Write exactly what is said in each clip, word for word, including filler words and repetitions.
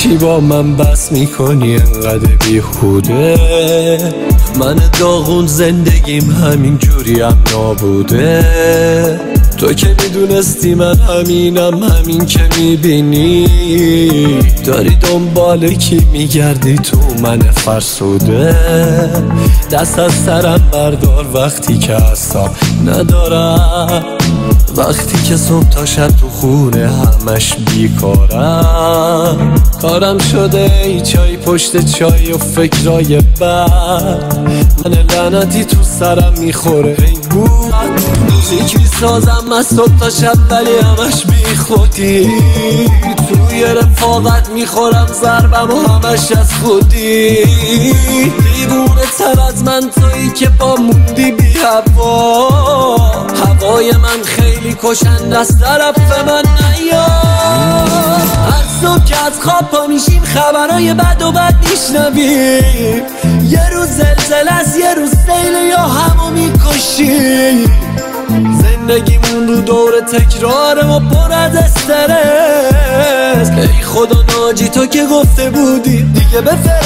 چی با من بس میکنی انقدر بیهوده؟ من داغون زندگیم همین جوریم نابوده. تو که میدونستی من همینم، همین که میبینی داری دنبال کی میگردی تو من فرسوده. دست از سرم بردار وقتی که اعصاب ندارم، وقتی که صبح تا شب تو خونه همش بیکارم. کارم شده ای چای پشت چای و فکرای بد، من لعنتی تو سرم میخوره ای بود. موزیک میسازم از صبح تا شب ولی همش بی خودی، توی رفاقت میخورم ضربم و همش از خودی. دیوونه تر از من تویی که با موندی بی هوا، هوای من خیلی کشنده از طرف من نیاد. هر صبح که از خواب پا میشیم خبرهای بد و بد میشنویم، یه روز زلزله است یه روز سیل یا همو میکشیم. زندگیمون رو دور تکراره و پر از استرس. ای خدا ناجی تو که گفته بودی دیگه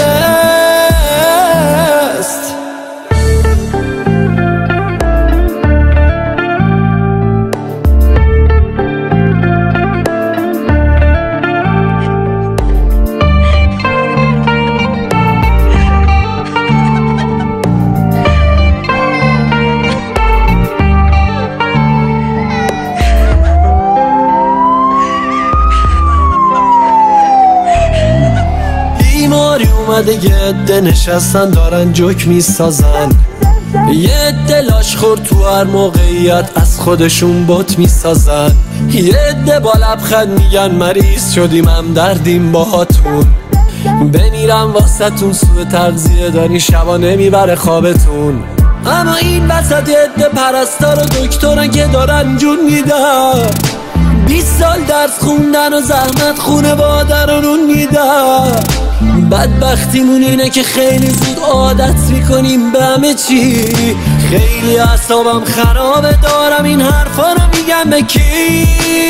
بفرست. اومده یه عده نشستن دارن جوک میسازن، یه عده لاش خورد تو هر موقعیت از خودشون بوت میسازن، یه عده با لبخند میگن مریض شدیم هم دردیم باهاتون. بمیرم واسه تون سوء تغذیه داری شبا نمیبره خوابتون. اما این وسط یه عده پرستار و دکترن که دارن جون میدن، بیست سال درس خوندن و زحمت خونه بادرانون میدن. بدبختیمون اینه که خیلی زود عادت میکنیم به همه چی. خیلی اعصابم خرابه دارم این حرفا رو میگم به کی؟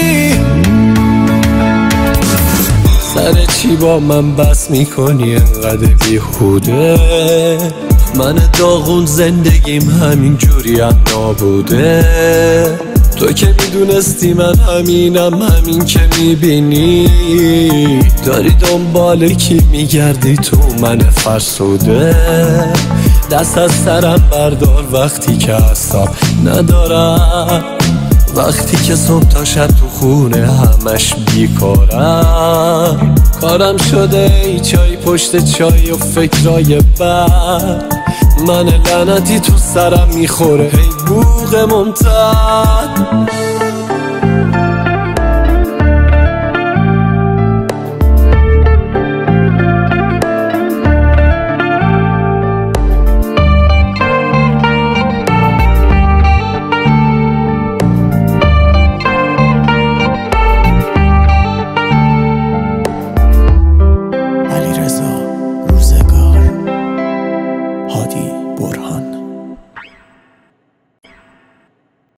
سر چی با من بس میکنی انقدر بیهوده؟ من داغون زندگیم همین جوریم نابوده. تو که میدونستی من همینم، همین که میبینی داری دنبال کی میگردی تو من فرسوده. دست از سرم بردار وقتی که اعصاب ندارم، وقتی که صبح تا شب تو خونه همش بیکارم. کارم شده ای چای پشت چای و فکرای بد، من لعنتی تو سرم میخوره ای بوق ممتد.